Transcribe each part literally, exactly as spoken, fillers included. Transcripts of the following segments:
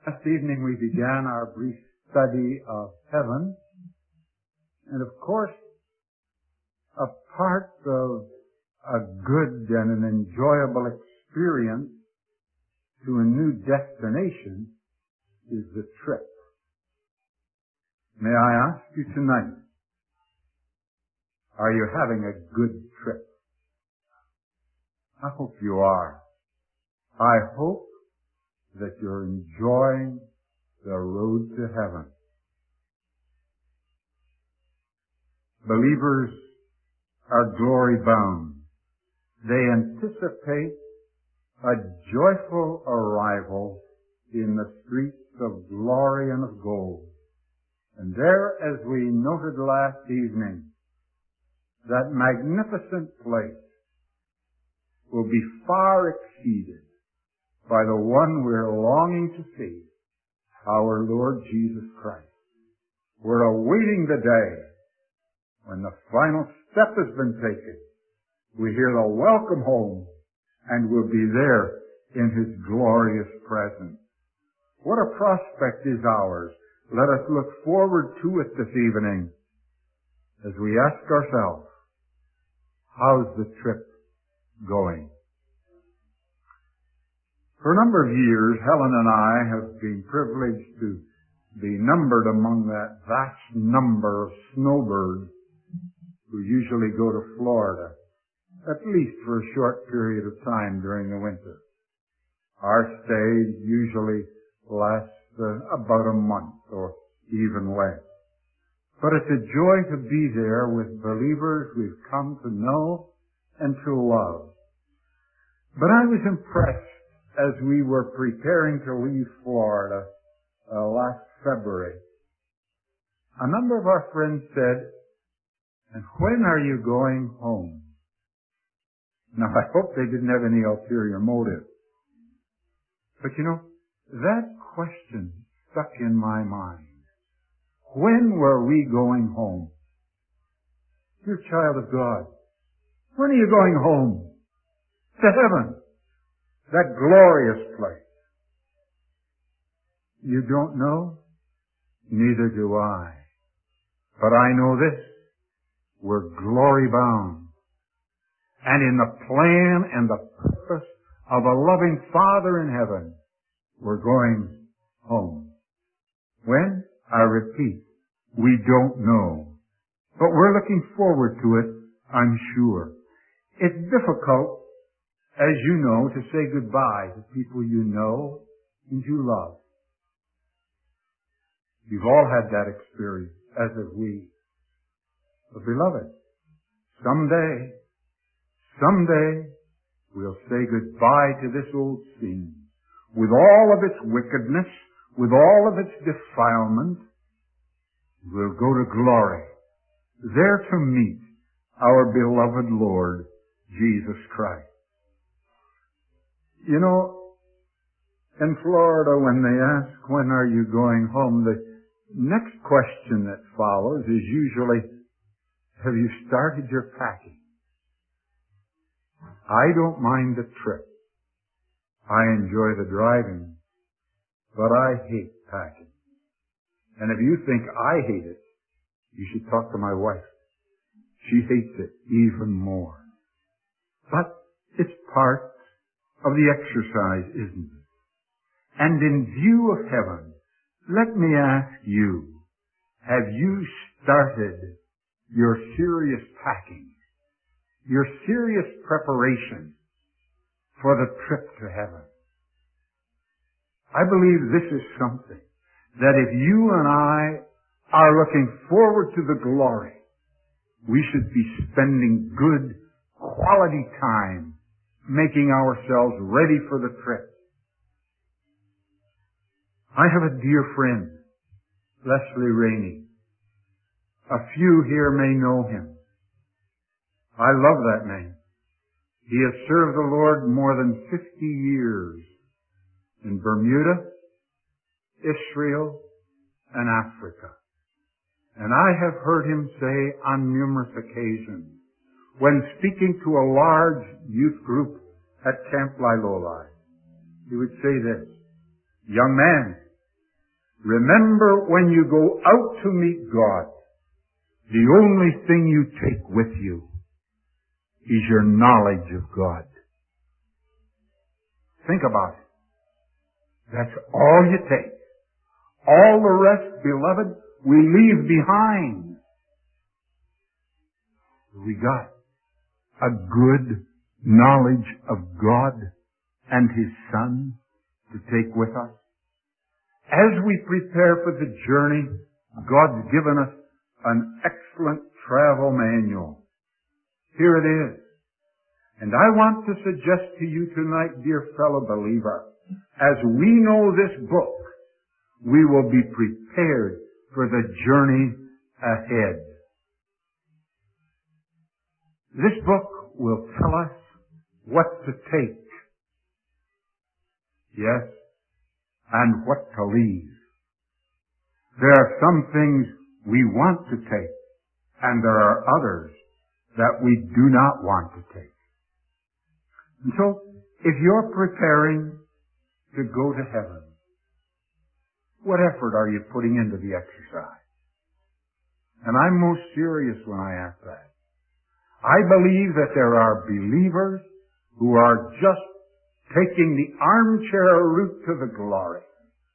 Last evening we began our brief study of heaven, and of course, a part of a good and an enjoyable experience to a new destination is the trip. May I ask you tonight, are you having a good trip? I hope you are. I hope that you're enjoying the road to heaven. Believers are glory bound. They anticipate a joyful arrival in the streets of glory and of gold. And there, as we noted last evening, that magnificent place will be far exceeded by the one we're longing to see, our Lord Jesus Christ. We're awaiting the day when the final step has been taken. We hear the welcome home, and we'll be there in His glorious presence. What a prospect is ours. Let us look forward to it this evening as we ask ourselves, how's the trip going? For a number of years, Helen and I have been privileged to be numbered among that vast number of snowbirds who usually go to Florida, at least for a short period of time during the winter. Our stay usually lasts uh, about a month or even less. But it's a joy to be there with believers we've come to know and to love. But I was impressed as we were preparing to leave Florida uh, last February. A number of our friends said, "And when are you going home?" Now, I hope they didn't have any ulterior motive. But you know, that question stuck in my mind. When were we going home? Dear child of God, when are you going home? To heaven. That glorious place. You don't know? Neither do I. But I know this. We're glory bound. And in the plan and the purpose of a loving Father in heaven, we're going home. When? I repeat, we don't know. But we're looking forward to it, I'm sure. It's difficult, as you know, to say goodbye to people you know and you love. You've all had that experience, as have we. But beloved, someday, someday, we'll say goodbye to this old scene. With all of its wickedness, with all of its defilement, we'll go to glory, there to meet our beloved Lord, Jesus Christ. You know, in Florida, when they ask, when are you going home, the next question that follows is usually, have you started your packing? I don't mind the trip. I enjoy the driving, but I hate packing. And if you think I hate it, you should talk to my wife. She hates it even more. But it's part of the exercise, isn't it? And in view of heaven, let me ask you, have you started your serious packing, your serious preparation for the trip to heaven? I believe this is something that if you and I are looking forward to the glory, we should be spending good, quality time making ourselves ready for the trip. I have a dear friend, Leslie Rainey. A few here may know him. I love that man. He has served the Lord more than fifty years in Bermuda, Israel, and Africa. And I have heard him say on numerous occasions, when speaking to a large youth group at Camp Lilolai, he would say this, "Young man, Remember, when you go out to meet God, the only thing you take with you is your knowledge of God. Think about it. That's all you take. All the rest, beloved, we leave behind. We got a good knowledge of God and His Son to take with us. As we prepare for the journey, God's given us an excellent travel manual. Here it is. And I want to suggest to you tonight, dear fellow believer, as we know this book, we will be prepared for the journey ahead. This book will tell us what to take, yes, and what to leave. There are some things we want to take, and there are others that we do not want to take. And so, if you're preparing to go to heaven, what effort are you putting into the exercise? And I'm most serious when I ask that. I believe that there are believers who are just taking the armchair route to the glory.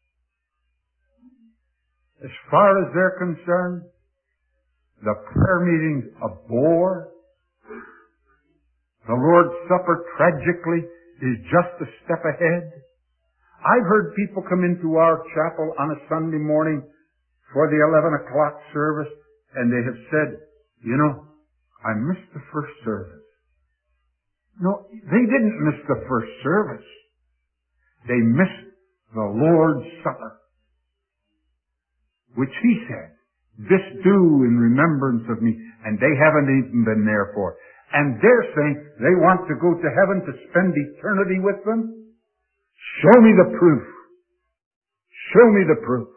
As far as they're concerned, the prayer meeting's a bore. The Lord's Supper, tragically, is just a step ahead. I've heard people come into our chapel on a Sunday morning for the eleven o'clock service, and they have said, you know, I missed the first service. No, they didn't miss the first service. They missed the Lord's Supper, which He said, this do in remembrance of me, and they haven't even been there for. And they're saying they want to go to heaven to spend eternity with them. Show me the proof. Show me the proof.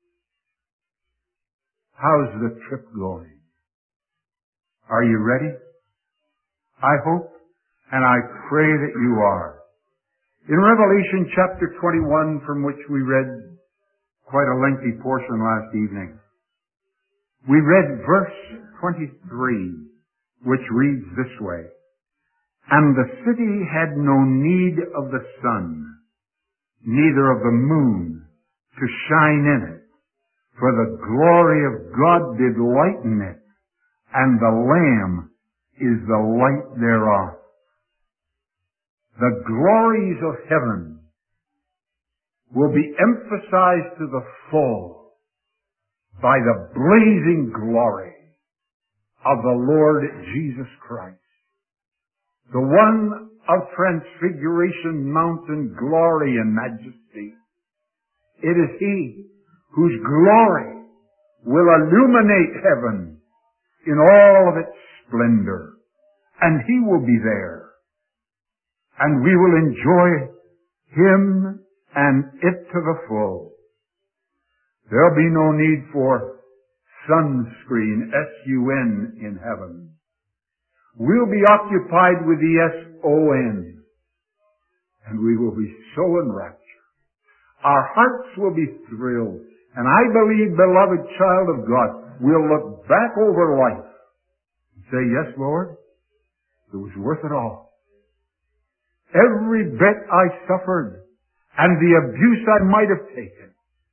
How's the trip going? Are you ready? I hope and I pray that you are. In Revelation chapter twenty-one, from which we read quite a lengthy portion last evening, we read verse twenty-three, which reads this way, and the city had no need of the sun, neither of the moon, to shine in it, for the glory of God did lighten it, and the Lamb is the light thereof. The glories of heaven will be emphasized to the full by the blazing glory of the Lord Jesus Christ, the one of Transfiguration Mountain glory and majesty. It is He whose glory will illuminate heaven in all of its splendor, and He will be there, and we will enjoy Him and it to the full. There'll be no need for sunscreen, S U N, in heaven. We'll be occupied with the S O N, and we will be so enraptured. Our hearts will be thrilled, and I believe, beloved child of God, we'll look back over life and say, yes, Lord, it was worth it all. Every bit I suffered, and the abuse I might have taken,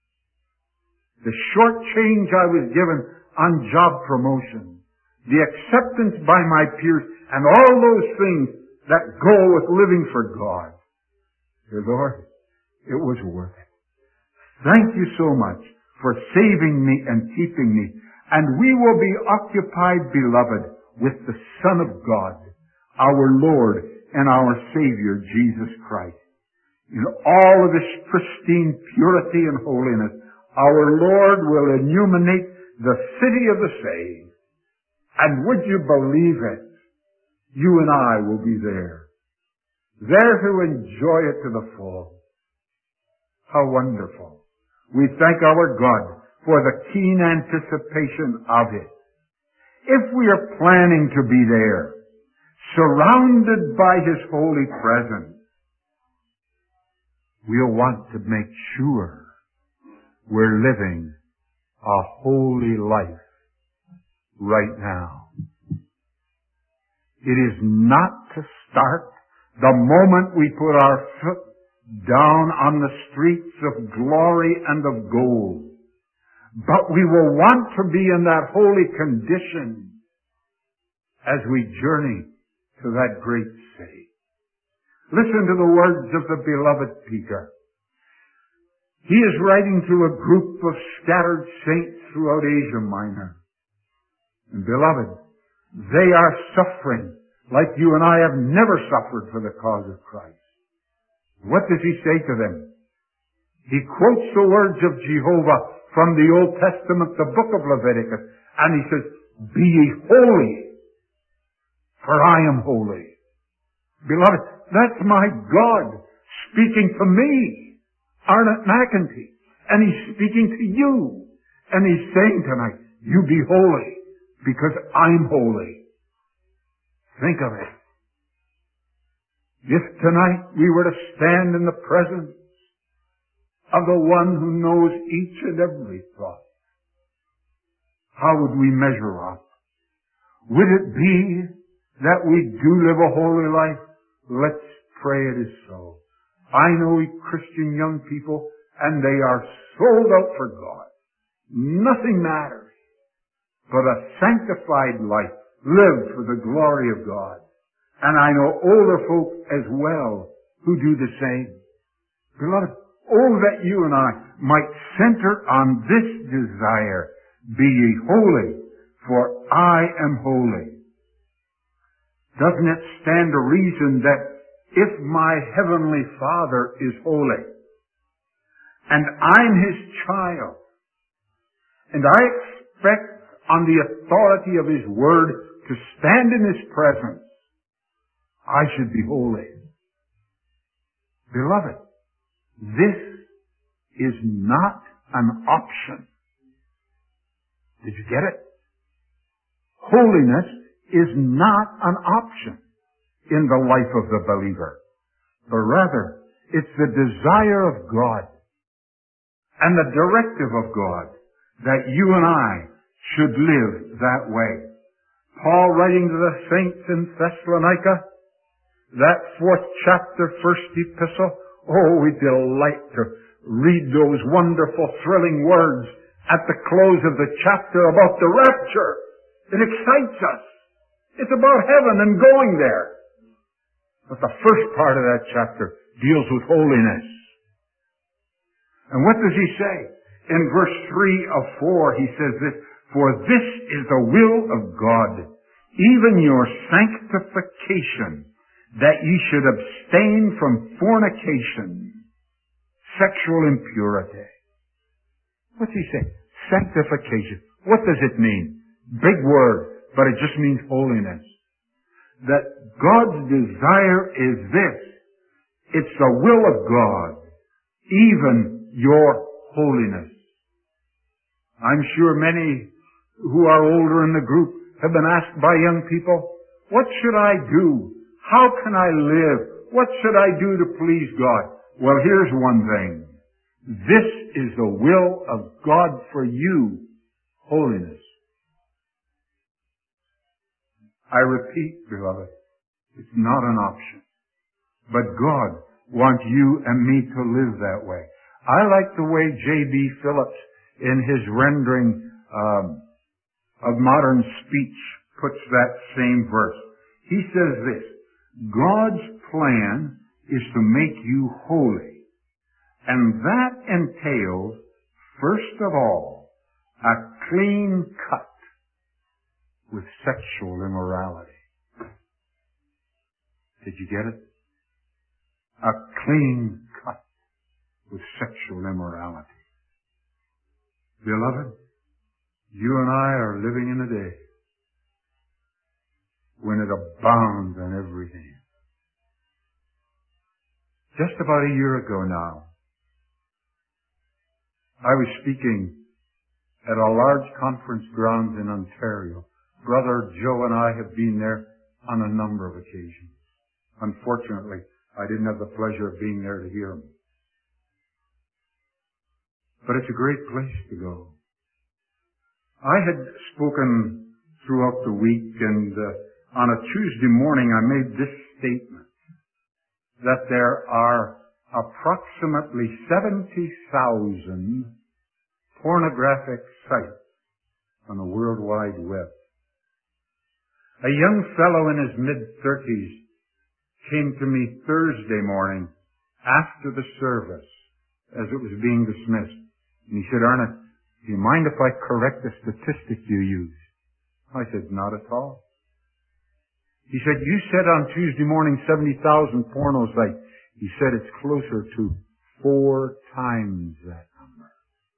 the short change I was given on job promotion, the acceptance by my peers, and all those things that go with living for God. Dear Lord, it was worth it. Thank you so much for saving me and keeping me. And we will be occupied, beloved, with the Son of God, our Lord and our Savior, Jesus Christ. In all of His pristine purity and holiness, our Lord will illuminate the city of the saved. And would you believe it? You and I will be there. There to enjoy it to the full. How wonderful. We thank our God for the keen anticipation of it. If we are planning to be there, surrounded by His holy presence, we'll want to make sure we're living a holy life right now. It is not to start the moment we put our foot down on the streets of glory and of gold. But we will want to be in that holy condition as we journey to that great city. Listen to the words of the beloved Peter. He is writing to a group of scattered saints throughout Asia Minor. And beloved, they are suffering like you and I have never suffered for the cause of Christ. What does he say to them? He quotes the words of Jehovah from the Old Testament, the book of Leviticus, and he says, "Be ye holy, for I am holy." Beloved, that's my God speaking to me, Arnott McEntee, and he's speaking to you, and he's saying tonight, you be holy, because I'm holy. Think of it. If tonight we were to stand in the presence of the one who knows each and every thought, how would we measure up? Would it be that we do live a holy life? Let's pray it is so. I know Christian young people, and they are sold out for God. Nothing matters but a sanctified life lived for the glory of God. And I know older folk as well who do the same. Beloved, oh, that you and I might center on this desire. Be ye holy, for I am holy. Doesn't it stand to reason that if my heavenly Father is holy, and I'm his child, and I expect on the authority of his word to stand in his presence, I should be holy. Beloved, this is not an option. Did you get it? Holiness is not an option in the life of the believer, but rather it's the desire of God and the directive of God that you and I should live that way. Paul, writing to the saints in Thessalonica, that fourth chapter, first epistle, oh, we delight to read those wonderful, thrilling words at the close of the chapter about the rapture. It excites us. It's about heaven and going there. But the first part of that chapter deals with holiness. And what does he say? In verse three of four, he says this, "For this is the will of God, even your sanctification, that ye should abstain from fornication, sexual impurity." What's he saying? Sanctification. What does it mean? Big word, but it just means holiness. That God's desire is this. It's the will of God, even your holiness. I'm sure many who are older in the group have been asked by young people, what should I do? How can I live? What should I do to please God? Well, here's one thing. This is the will of God for you, holiness. I repeat, beloved, it's not an option. But God wants you and me to live that way. I like the way J B Phillips, in his rendering um, of modern speech, puts that same verse. He says this, God's plan is to make you holy. And that entails, first of all, a clean cut with sexual immorality. Did you get it? A clean cut with sexual immorality. Beloved, you and I are living in a day when it abounds on every hand. Just about a year ago now, I was speaking at a large conference grounds in Ontario. Brother Joe and I have been there on a number of occasions. Unfortunately, I didn't have the pleasure of being there to hear him. but it's a great place to go. I had spoken throughout the week, and uh, on a Tuesday morning I made this statement, that there are approximately seventy thousand pornographic sites on the World Wide Web. A young fellow in his mid-thirties came to me Thursday morning after the service as it was being dismissed. And he said, "Arnott, do you mind if I correct the statistic you used?" I said, "Not at all." He said, "You said on Tuesday morning seventy thousand porno sites." He said, "It's closer to four times that number.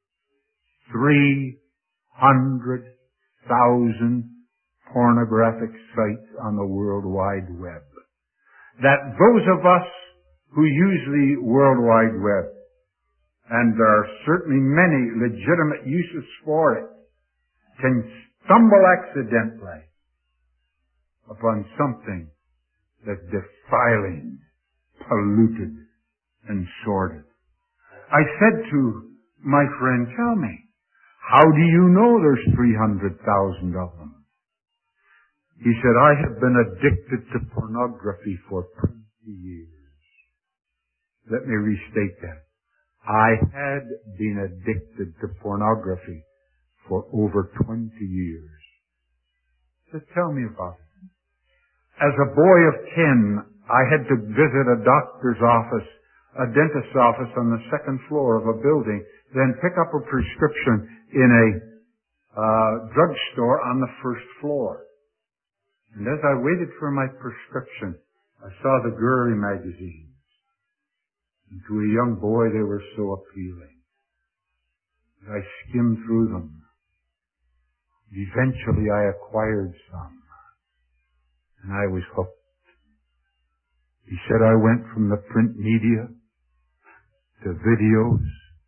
three hundred thousand pornographic sites on the World Wide Web. That those of us who use the World Wide Web, and there are certainly many legitimate uses for it, can stumble accidentally upon something that's defiling, polluted, and sordid. I said to my friend, "Tell me, how do you know there's three hundred thousand of them?" He said, "I have been addicted to pornography for twenty years. Let me restate that. I had been addicted to pornography for over twenty years. So tell me about it. As a boy of ten, I had to visit a doctor's office, a dentist's office on the second floor of a building, then pick up a prescription in a uh, drugstore on the first floor. And as I waited for my prescription, I saw the girly magazines. And to a young boy, they were so appealing. I skimmed through them. Eventually, I acquired some. And I was hooked. He said I went from the print media to videos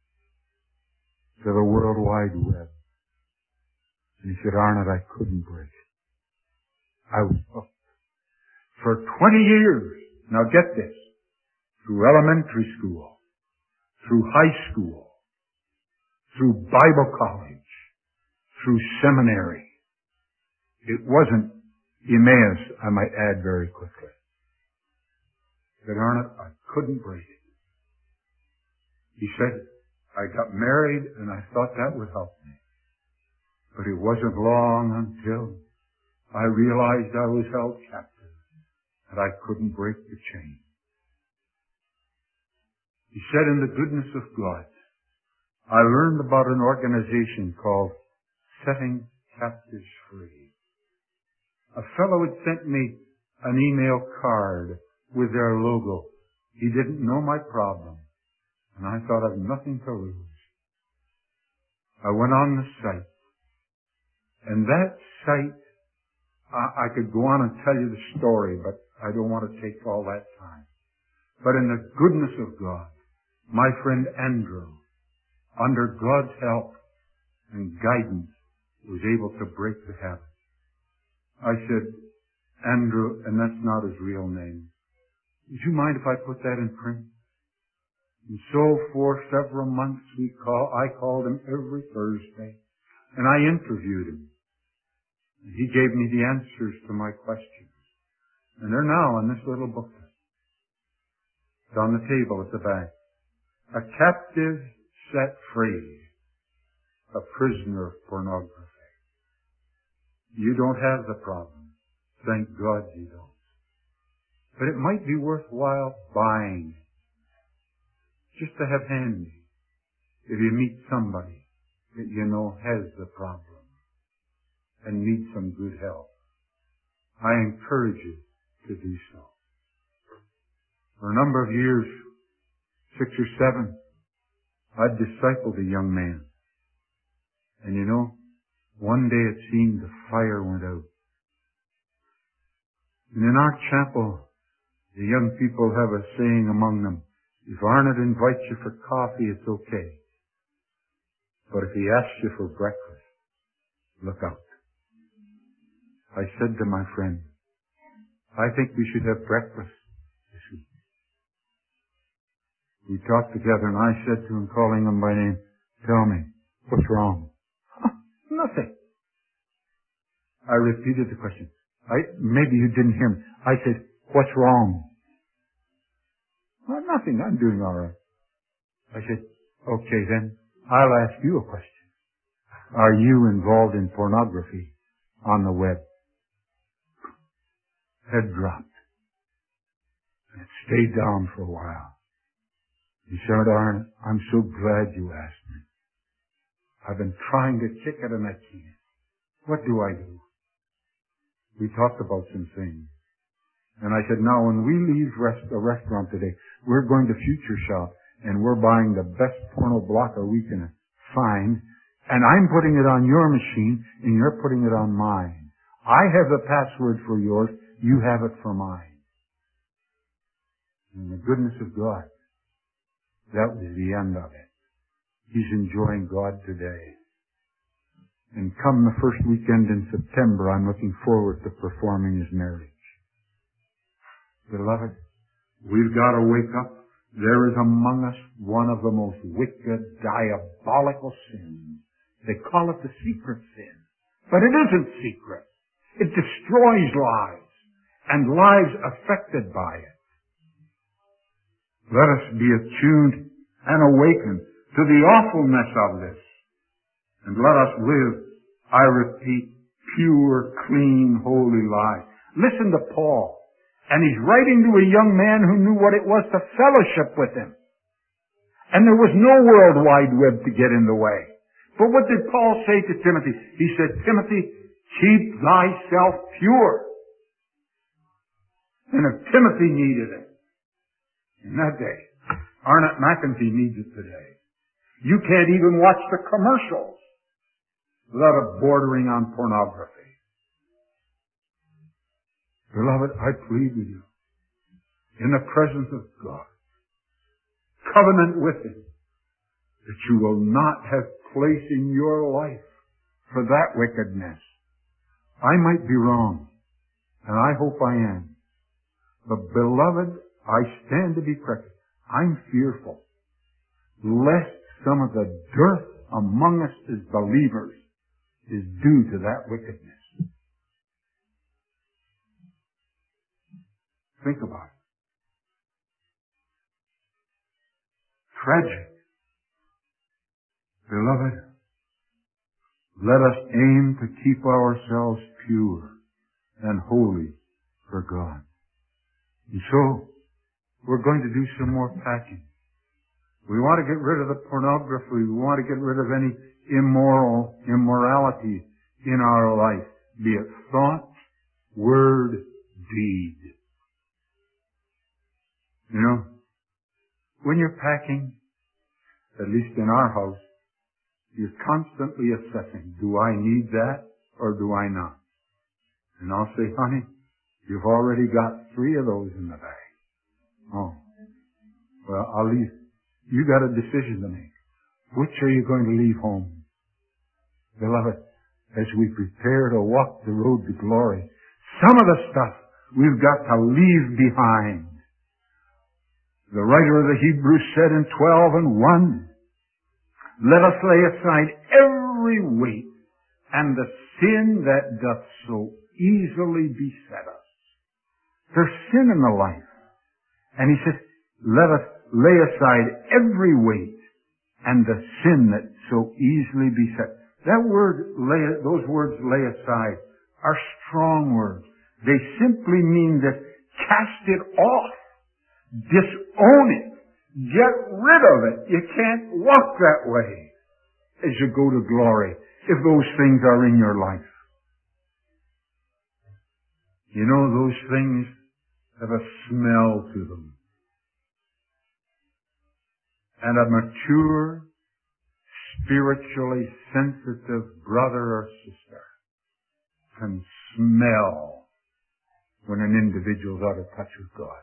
to the World Wide Web. And he said, "Arnott, I couldn't break it. I was hooked. For twenty years, now get this, through elementary school, through high school, through Bible college, through seminary. It wasn't Emmaus, I might add very quickly. He said, "Arnott, I couldn't break it." He said, "I got married and I thought that would help me. But it wasn't long until I realized I was held captive, that I couldn't break the chain." He said, "In the goodness of God, I learned about an organization called Setting Captives Free. A fellow had sent me an email card with their logo. He didn't know my problem, and I thought I've nothing to lose. I went on the site, and that site, I, I could go on and tell you the story, but I don't want to take all that time. But in the goodness of God, my friend Andrew, under God's help and guidance, was able to break the habit. I said, "Andrew," and that's not his real name, "would you mind if I put that in print?" And so for several months we call, I called him every Thursday, and I interviewed him. And he gave me the answers to my questions. And they're now in this little booklet. It's on the table at the back. A captive set free, a prisoner of pornography. You don't have the problem. Thank God you don't. But it might be worthwhile buying just to have handy if you meet somebody that you know has the problem and needs some good help. I encourage you to do so. For a number of years, six or seven, I'd discipled a young man. And you know, one day it seemed the fire went out. And in our chapel, the young people have a saying among them, "If Arnott invites you for coffee, it's okay. But if he asks you for breakfast, look out." I said to my friend, "I think we should have breakfast this week." We talked together, and I said to him, calling him by name, Tell me, what's wrong? Huh, nothing. I repeated the question. I, maybe you didn't hear me. I said, what's wrong? Well, nothing. I'm doing all right. I said, okay, then I'll ask you a question. Are you involved in pornography on the web? Head dropped. It stayed down for a while. He said, Arne, I'm so glad you asked me. I've been trying to kick it and I can't. What do I do? We talked about some things. And I said, now when we leave rest, the restaurant today, we're going to Future Shop and we're buying the best porno blocker we can find. And I'm putting it on your machine and you're putting it on mine. I have the password for yours. You have it for mine. And the goodness of God, that was the end of it. He's enjoying God today. And come the first weekend in September, I'm looking forward to performing his marriage. Beloved, we've got to wake up. There is among us one of the most wicked, diabolical sins. They call it the secret sin. But it isn't secret. It destroys lives and lives affected by it. Let us be attuned and awakened to the awfulness of this. And let us live, I repeat, pure, clean, holy lives. Listen to Paul. And he's writing to a young man who knew what it was to fellowship with him. And there was no World Wide Web to get in the way. But what did Paul say to Timothy? He said, Timothy, keep thyself pure. And if Timothy needed it in that day, Arnott McEntee needs it today. You can't even watch the commercials without it bordering on pornography. Beloved, I plead with you, in the presence of God, covenant with Him, that you will not have place in your life for that wickedness. I might be wrong, and I hope I am. But beloved, I stand to be corrected. I'm fearful, lest some of the dearth among us as believers is due to that wickedness. Think about it. Tragic. Beloved, let us aim to keep ourselves pure and holy for God. And so, we're going to do some more packing. We want to get rid of the pornography. We want to get rid of any immoral, immorality in our life, be it thought, word, deed. You know, when you're packing, at least in our house, you're constantly assessing, do I need that or do I not? And I'll say, honey, you've already got three of those in the bag. Oh, well, I'll leave. You got a decision to make. Which are you going to leave home? Beloved, as we prepare to walk the road to glory, some of the stuff we've got to leave behind. The writer of the Hebrews said in twelve and one, let us lay aside every weight and the sin that doth so easily beset us. There's sin in the life. And he says, let us lay aside every weight and the sin that so easily beset. That word, lay, those words lay aside are strong words. They simply mean that cast it off. Disown it. Get rid of it. You can't walk that way as you go to glory if those things are in your life. You know, those things have a smell to them. And a mature, spiritually sensitive brother or sister can smell when an individual's out of touch with God.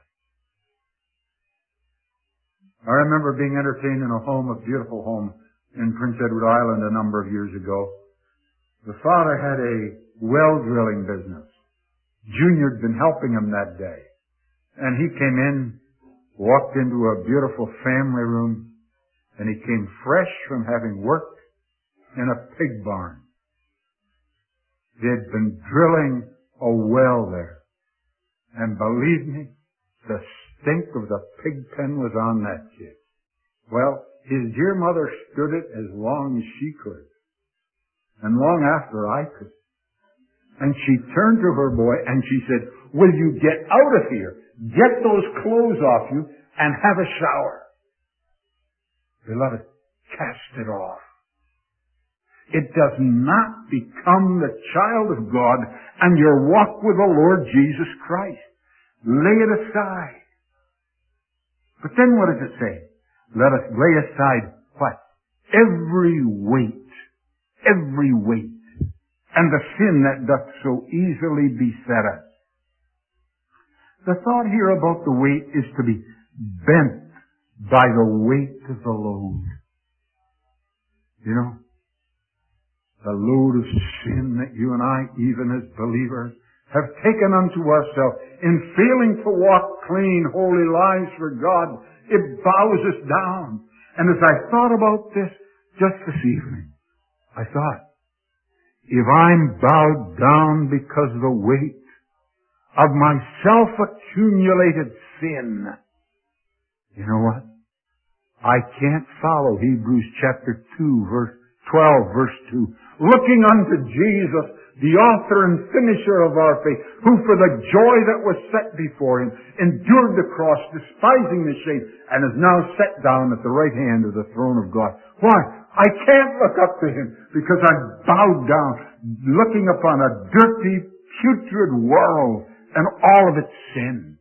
I remember being entertained in a home, a beautiful home in Prince Edward Island a number of years ago. The father had a well drilling business. Junior had been helping him that day. And he came in, walked into a beautiful family room, And he came fresh from having worked in a pig barn. They'd been drilling a well there. And believe me, the stink of the pig pen was on that kid. Well, his dear mother stood it as long as she could. And long after I could. And she turned to her boy and she said, will you get out of here? Get those clothes off you and have a shower. Beloved, cast it off. It does not become the child of God and your walk with the Lord Jesus Christ. Lay it aside. But then what does it say? Let us lay aside what? Every weight. Every weight. And the sin that doth so easily beset us. The thought here about the weight is to be bent by the weight of the load. You know, the load of sin that you and I, even as believers, have taken unto ourselves in failing to walk clean, holy lives for God. It bows us down. And as I thought about this just this evening, I thought, if I'm bowed down because of the weight of my self-accumulated sin, you know what? I can't follow Hebrews chapter two, verse twelve, verse two. Looking unto Jesus, the author and finisher of our faith, who for the joy that was set before him endured the cross, despising the shame, and is now set down at the right hand of the throne of God. Why? I can't look up to him because I'm bowed down, looking upon a dirty, putrid world and all of its sin.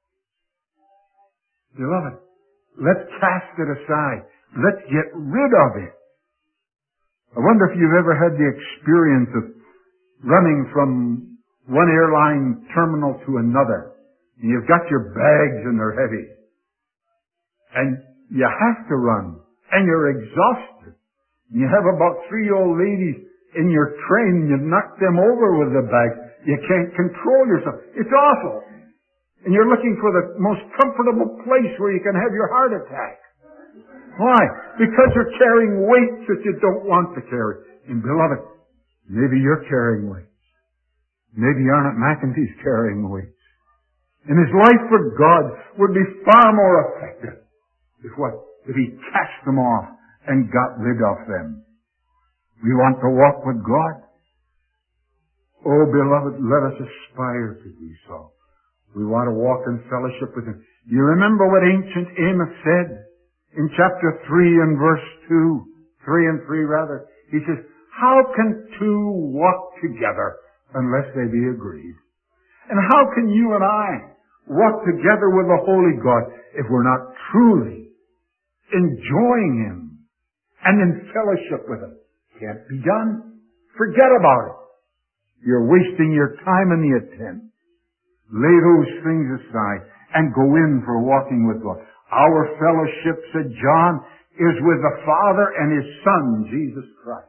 Beloved, let's cast it aside. Let's get rid of it. I wonder if you've ever had the experience of running from one airline terminal to another. And you've got your bags and they're heavy. And you have to run. And you're exhausted. And you have about three old ladies in your train and you've knocked them over with the bags. You can't control yourself. It's awful. And you're looking for the most comfortable place where you can have your heart attack. Why? Because you're carrying weights that you don't want to carry. And beloved, maybe you're carrying weights. Maybe Arnott McEntee's carrying weights. And his life for God would be far more effective if what? If he cast them off and got rid of them. We want to walk with God. Oh, beloved, let us aspire to do so. We want to walk in fellowship with him. You remember what ancient Amos said in chapter three and verse two, three and three rather. He says, how can two walk together unless they be agreed? And how can you and I walk together with the Holy God if we're not truly enjoying him and in fellowship with him? Can't be done. Forget about it. You're wasting your time in the attempt. Lay those things aside and go in for walking with God. Our fellowship, said John, is with the Father and his Son, Jesus Christ.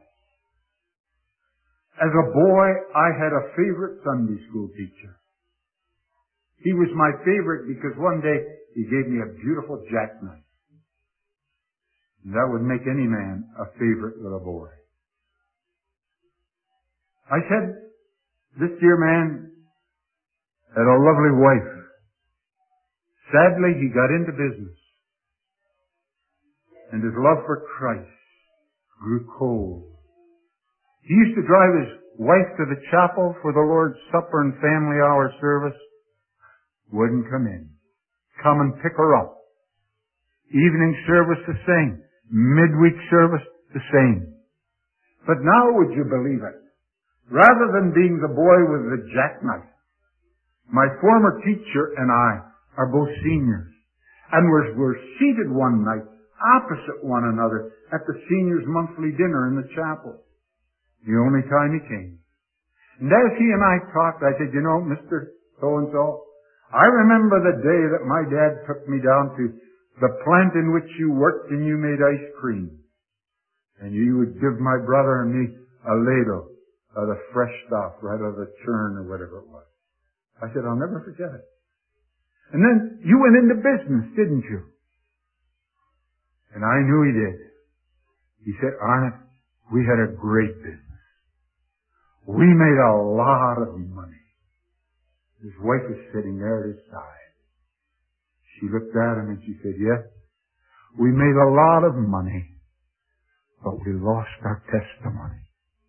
As a boy, I had a favorite Sunday school teacher. He was my favorite because one day he gave me a beautiful jackknife. And that would make any man a favorite little boy. I said, this dear man had a lovely wife. Sadly, he got into business. And his love for Christ grew cold. He used to drive his wife to the chapel for the Lord's Supper and family hour service. Wouldn't come in. Come and pick her up. Evening service the same. Midweek service the same. But now, would you believe it? Rather than being the boy with the jackknife, my former teacher and I are both seniors. And we're, we're seated one night opposite one another at the seniors' monthly dinner in the chapel. The only time he came. And as he and I talked, I said, you know, Mister So-and-so, I remember the day that my dad took me down to the plant in which you worked and you made ice cream. And you would give my brother and me a ladle of the fresh stuff right out of the churn or whatever it was. I said, I'll never forget it. And then you went into business, didn't you? And I knew he did. He said, Arnott, we had a great business. We made a lot of money. His wife was sitting there at his side. She looked at him and she said, yes, we made a lot of money, but we lost our testimony.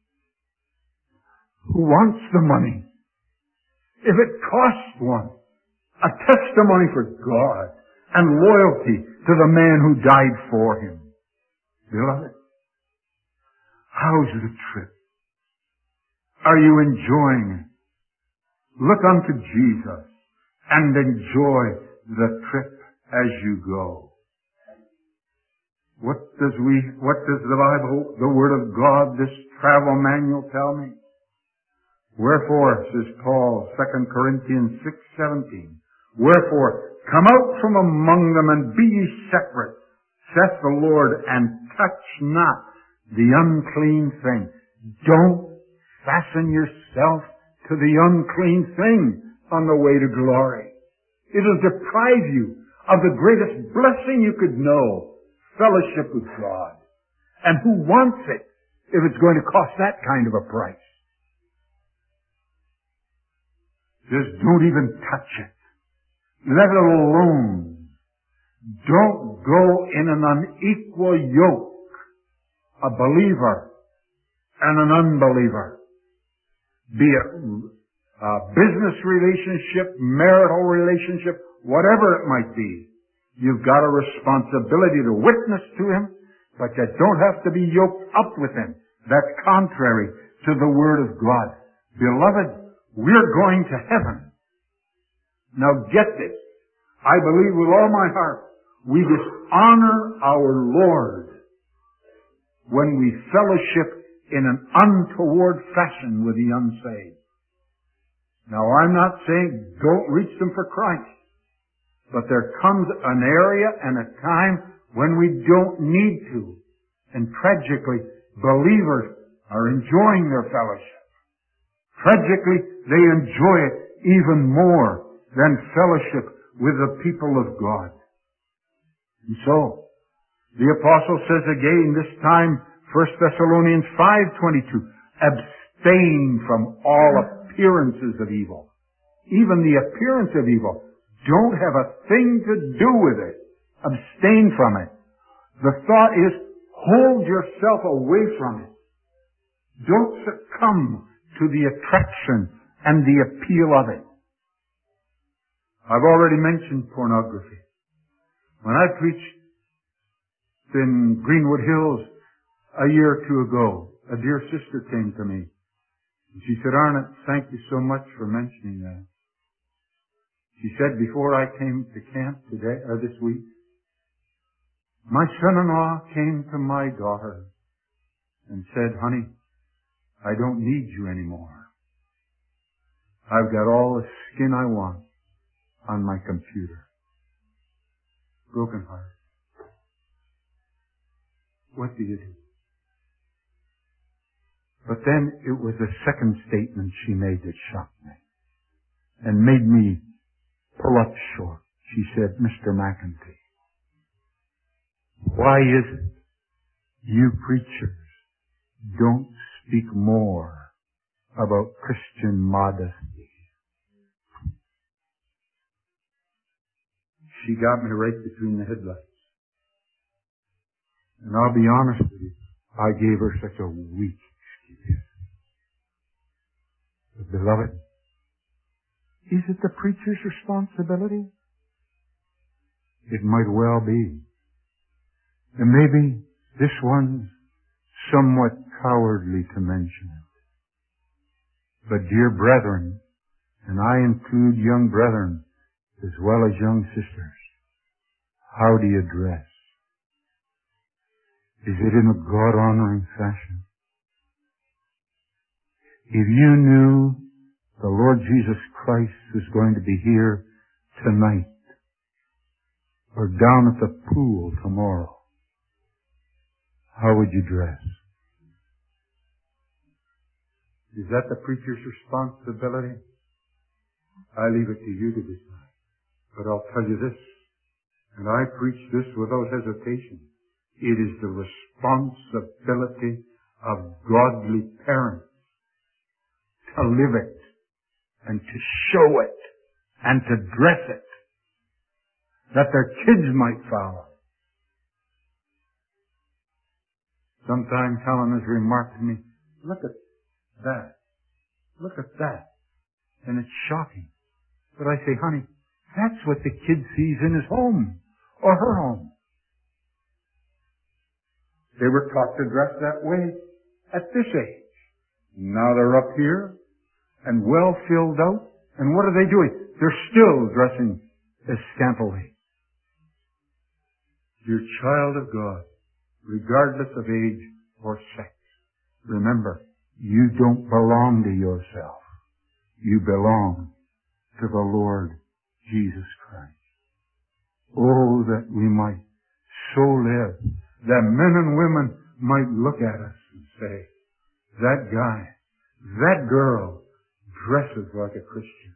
Who wants the money? If it costs one, a testimony for God and loyalty to the man who died for him. Beloved, how's the trip? Are you enjoying it? Look unto Jesus and enjoy the trip as you go. What does we, what does the Bible, the Word of God, this travel manual tell me? Wherefore, says Paul, Second Corinthians six seventeen, wherefore, come out from among them and be ye separate, saith the Lord, and touch not the unclean thing. Don't fasten yourself to the unclean thing on the way to glory. It'll deprive you of the greatest blessing you could know, fellowship with God. And who wants it if it's going to cost that kind of a price? Just don't even touch it. Let it alone. Don't go in an unequal yoke, a believer and an unbeliever. Be it a business relationship, marital relationship, whatever it might be. You've got a responsibility to witness to him, but you don't have to be yoked up with him. That's contrary to the Word of God. Beloved, we're going to heaven. Now get this. I believe with all my heart, we dishonor our Lord when we fellowship in an untoward fashion with the unsaved. Now I'm not saying don't reach them for Christ, but there comes an area and a time when we don't need to. And tragically, believers are enjoying their fellowship. Tragically, they enjoy it even more than fellowship with the people of God. And so, the apostle says again, this time, First Thessalonians five twenty-two, abstain from all appearances of evil. Even the appearance of evil. Don't have a thing to do with it. Abstain from it. The thought is, hold yourself away from it. Don't succumb to the attraction and the appeal of it. I've already mentioned pornography. When I preached in Greenwood Hills a year or two ago, a dear sister came to me. And she said, Arnott, thank you so much for mentioning that. She said, before I came to camp today, or this week, my son-in-law came to my daughter and said, honey, I don't need you anymore. I've got all the skin I want on my computer. Broken heart. What do you do? But then it was a second statement she made that shocked me and made me pull up short. She said, Mister McEntee, why is it you preachers don't speak more about Christian modesty? She got me right between the headlights. And I'll be honest with you, I gave her such a weak excuse. But beloved, is it the preacher's responsibility? It might well be. And maybe this one's somewhat cowardly to mention it. But dear brethren, and I include young brethren as well as young sisters, how do you dress? Is it in a God-honoring fashion? If you knew the Lord Jesus Christ was going to be here tonight or down at the pool tomorrow, how would you dress? Is that the preacher's responsibility? I leave it to you to decide. But I'll tell you this, and I preach this without hesitation. It is the responsibility of godly parents to live it and to show it and to dress it that their kids might follow. Sometimes Helen has remarked to me, look at that. Look at that. And it's shocking. But I say, honey, that's what the kid sees in his home or her home. They were taught to dress that way at this age. Now they're up here and well filled out. And what are they doing? They're still dressing as scantily. Dear child of God, regardless of age or sex, remember, you don't belong to yourself. You belong to the Lord Jesus Christ. Oh, that we might so live that men and women might look at us and say, that guy, that girl dresses like a Christian.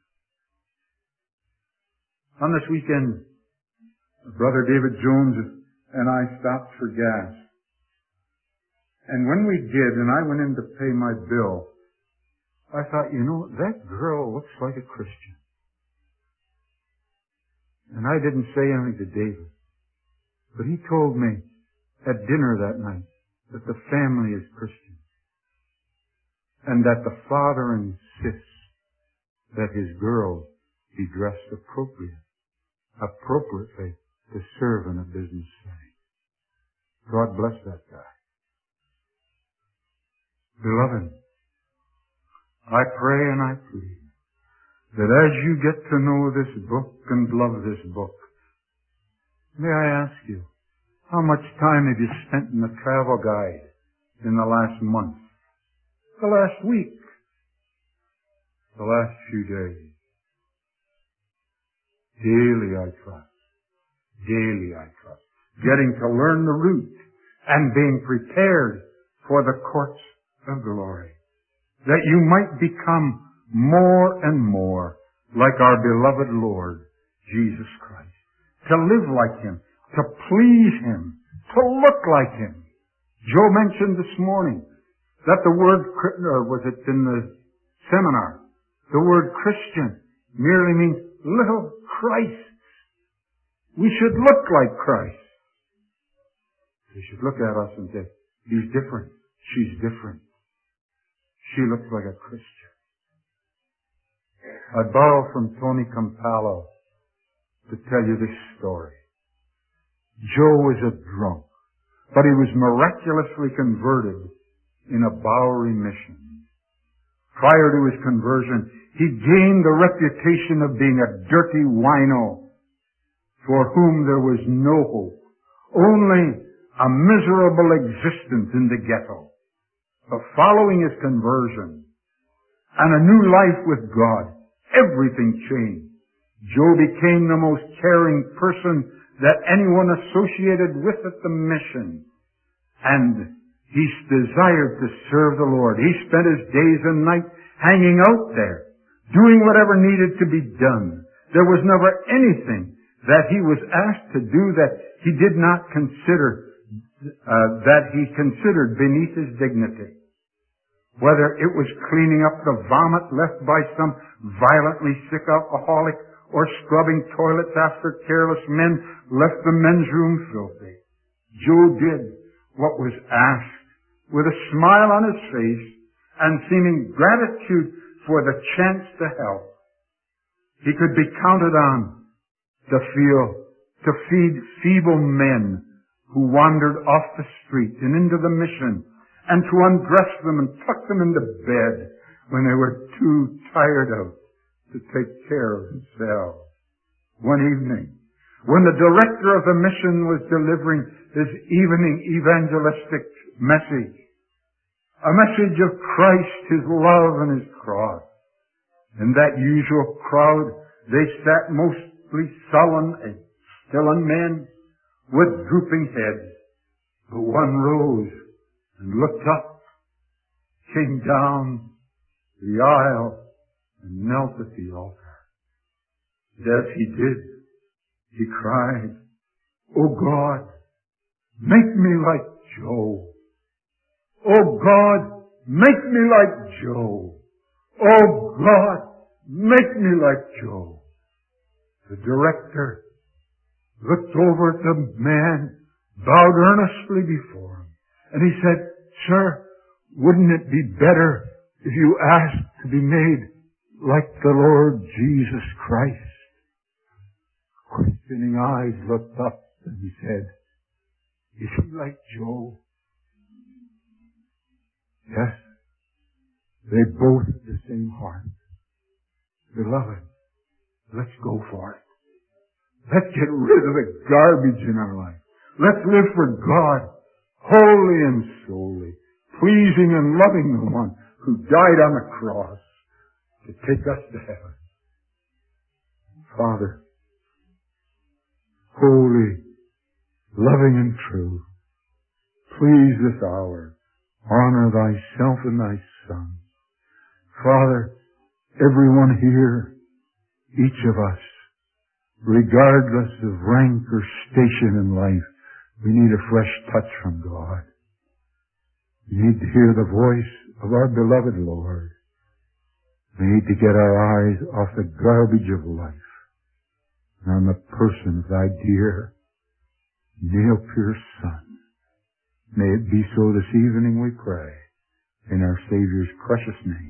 On this weekend, Brother David Jones and I stopped for gas. And when we did, and I went in to pay my bill, I thought, you know, that girl looks like a Christian. And I didn't say anything to David. But he told me at dinner that night that the family is Christian. And that the father insists that his girls be dressed appropriate, appropriately to serve in a business setting. God bless that guy. Beloved, I pray and I plead that as you get to know this book and love this book, may I ask you, how much time have you spent in the travel guide in the last month, the last week, the last few days? Daily I trust. Daily I trust. Getting to learn the route and being prepared for the courts of glory. That you might become more and more like our beloved Lord, Jesus Christ. To live like Him, to please Him, to look like Him. Joe mentioned this morning that the word, or was it in the seminar, the word Christian merely means little Christ. We should look like Christ. They should look at us and say, he's different. She's different. She looks like a Christian. I borrow from Tony Campallo to tell you this story. Joe was a drunk, but he was miraculously converted in a Bowery mission. Prior to his conversion, he gained the reputation of being a dirty wino for whom there was no hope, only a miserable existence in the ghetto. But following his conversion and a new life with God, everything changed. Joe became the most caring person that anyone associated with at the mission. And he desired to serve the Lord. He spent his days and nights hanging out there, doing whatever needed to be done. There was never anything that he was asked to do that he did not consider, uh, that he considered beneath his dignity. Whether it was cleaning up the vomit left by some violently sick alcoholic or scrubbing toilets after careless men left the men's room filthy. Joe did what was asked with a smile on his face and seeming gratitude for the chance to help. He could be counted on to feel, to feed feeble men who wandered off the street and into the mission, and to undress them and tuck them into bed when they were too tired out to take care of themselves. One evening, when the director of the mission was delivering his evening evangelistic message, a message of Christ, His love, and His cross, in that usual crowd, they sat mostly sullen and still men with drooping heads. But one rose and looked up, came down the aisle, and knelt at the altar. And as he did, he cried, "O God, make me like Joe. Oh God, make me like Joe. Oh God, make me like Joe. The director looked over at the man, bowed earnestly before him, and he said, Sir, wouldn't it be better if you asked to be made like the Lord Jesus Christ? Questioning eyes looked up and he said, Is he like Joe? Yes, they both have the same heart. Beloved, let's go for it. Let's get rid of the garbage in our life. Let's live for God, wholly and solely, pleasing and loving the one who died on the cross to take us to heaven. Father, holy, loving and true, please this hour honor thyself and thy Son. Father, everyone here, each of us, regardless of rank or station in life, we need a fresh touch from God. We need to hear the voice of our beloved Lord. We need to get our eyes off the garbage of life and on the person of thy dear, nail-pierced Son. May it be so this evening, we pray, in our Savior's precious name.